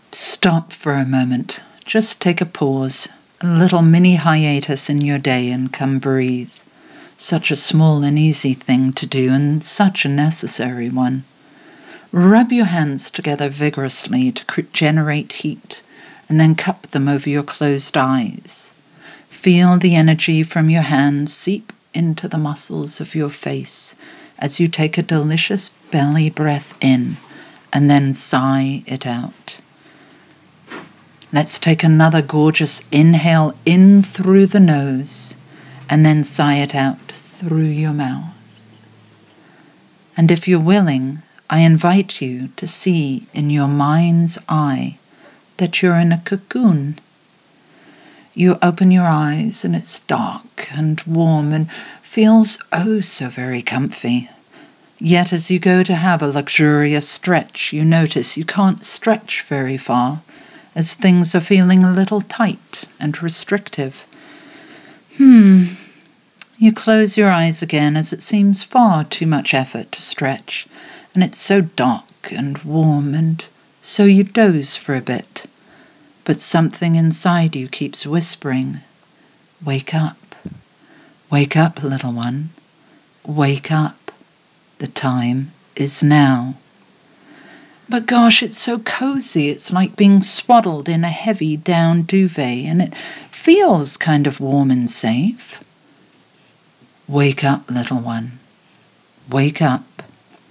Stop for a moment. Just take a pause, a little mini hiatus in your day, and come breathe. Such a small and easy thing to do, and such a necessary one. Rub your hands together vigorously to generate heat, and then cup them over your closed eyes. Feel the energy from your hands seep into the muscles of your face as you take a delicious belly breath in, and then sigh it out. Let's take another gorgeous inhale in through the nose, and then sigh it out through your mouth. And if you're willing, I invite you to see in your mind's eye that you're in a cocoon. You open your eyes and it's dark and warm and feels oh so very comfy. Yet as you go to have a luxurious stretch, you notice you can't stretch very far, as things are feeling a little tight and restrictive. You close your eyes again as it seems far too much effort to stretch, and it's so dark and warm, and so you doze for a bit. But something inside you keeps whispering, "Wake up. Wake up, little one. Wake up. The time is now." But gosh, it's so cozy. It's like being swaddled in a heavy down duvet, and it feels kind of warm and safe. Wake up, little one. Wake up.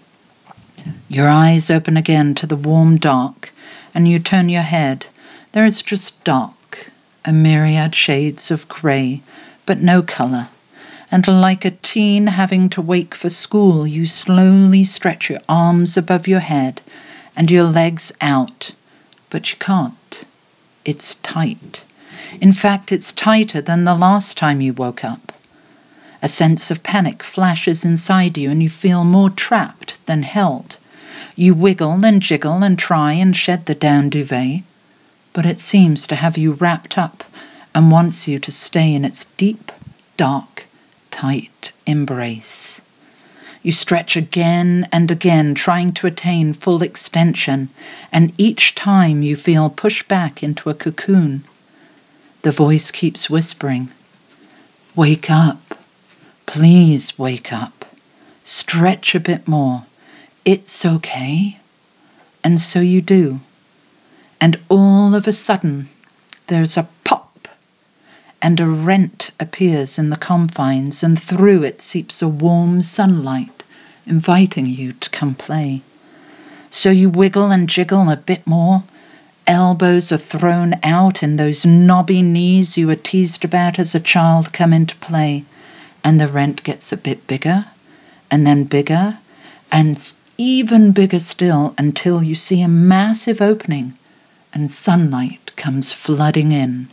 Your eyes open again to the warm dark, and you turn your head. There is just dark, a myriad shades of grey, but no colour. And like a teen having to wake for school, you slowly stretch your arms above your head and your legs out, but you can't. It's tight. In fact, it's tighter than the last time you woke up. A sense of panic flashes inside you, and you feel more trapped than held. You wiggle and jiggle and try and shed the down duvet, but it seems to have you wrapped up and wants you to stay in its deep, dark, tight embrace. You stretch again and again, trying to attain full extension, and each time you feel pushed back into a cocoon. The voice keeps whispering, "Wake up. Please wake up. Stretch a bit more. It's okay." And so you do. And all of a sudden, there's a pop, and a rent appears in the confines, and through it seeps a warm sunlight, inviting you to come play. So you wiggle and jiggle a bit more. Elbows are thrown out, and those knobby knees you were teased about as a child come into play. And the rent gets a bit bigger, and then bigger, and even bigger still, until you see a massive opening, and sunlight comes flooding in.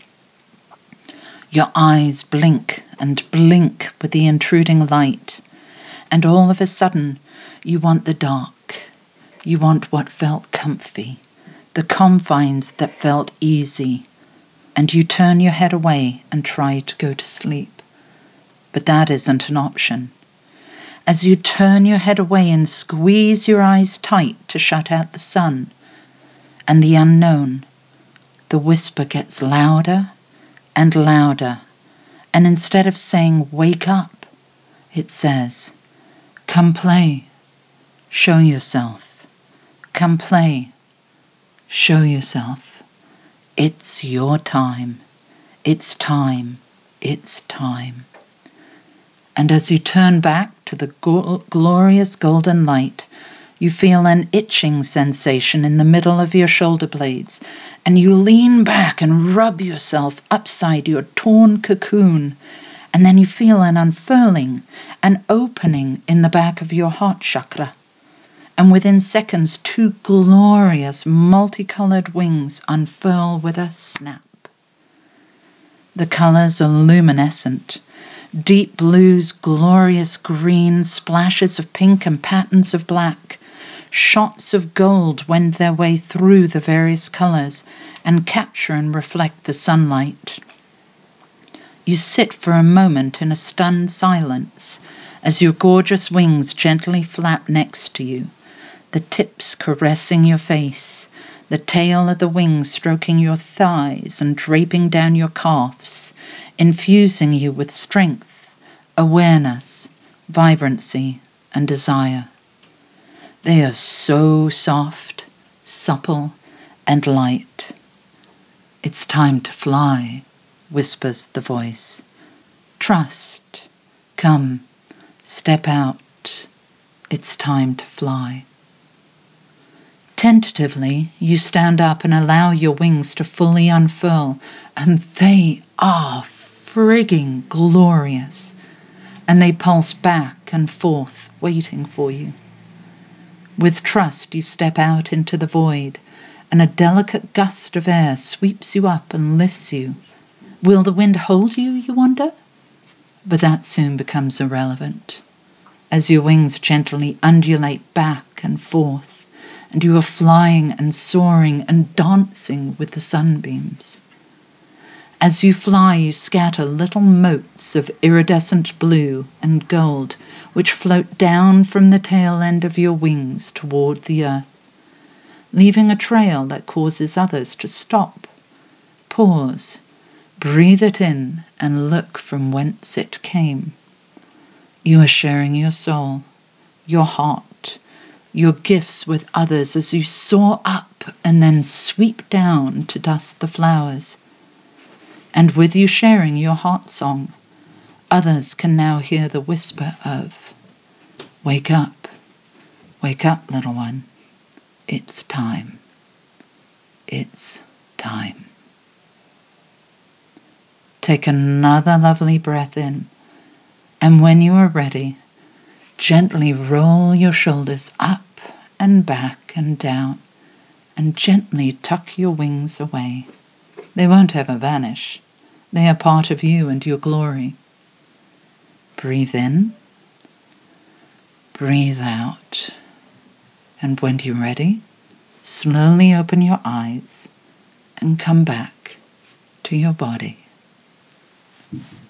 Your eyes blink and blink with the intruding light, and all of a sudden you want the dark. You want what felt comfy, the confines that felt easy, and you turn your head away and try to go to sleep. But that isn't an option. As you turn your head away and squeeze your eyes tight to shut out the sun and the unknown, the whisper gets louder and louder, and instead of saying, "Wake up," it says, "Come play. Show yourself. Come play. Show yourself. It's your time. It's time. It's time." And as you turn back to the glorious golden light, you feel an itching sensation in the middle of your shoulder blades, and you lean back and rub yourself upside your torn cocoon, and then you feel an unfurling, an opening in the back of your heart chakra. And within seconds, two glorious multicolored wings unfurl with a snap. The colors are luminescent. Deep blues, glorious green, splashes of pink and patterns of black. Shots of gold wend their way through the various colors and capture and reflect the sunlight. You sit for a moment in a stunned silence as your gorgeous wings gently flap next to you, the tips caressing your face, the tail of the wings stroking your thighs and draping down your calves, infusing you with strength, awareness, vibrancy, and desire. They are so soft, supple, and light. It's time to fly, whispers the voice. Trust. Come, step out. It's time to fly. Tentatively, you stand up and allow your wings to fully unfurl, and they are frigging glorious. And they pulse back and forth, waiting for you. With trust, you step out into the void, and a delicate gust of air sweeps you up and lifts you. Will the wind hold you, you wonder? But that soon becomes irrelevant, as your wings gently undulate back and forth, and you are flying and soaring and dancing with the sunbeams. As you fly, you scatter little motes of iridescent blue and gold, which float down from the tail end of your wings toward the earth, leaving a trail that causes others to stop, pause, breathe it in, and look from whence it came. You are sharing your soul, your heart, your gifts with others as you soar up and then sweep down to dust the flowers. And with you sharing your heart song, others can now hear the whisper of, wake up, little one. It's time. It's time. Take another lovely breath in, and when you are ready, gently roll your shoulders up and back and down, and gently tuck your wings away. They won't ever vanish. They are part of you and your glory. Breathe in, breathe out, and when you're ready, slowly open your eyes and come back to your body.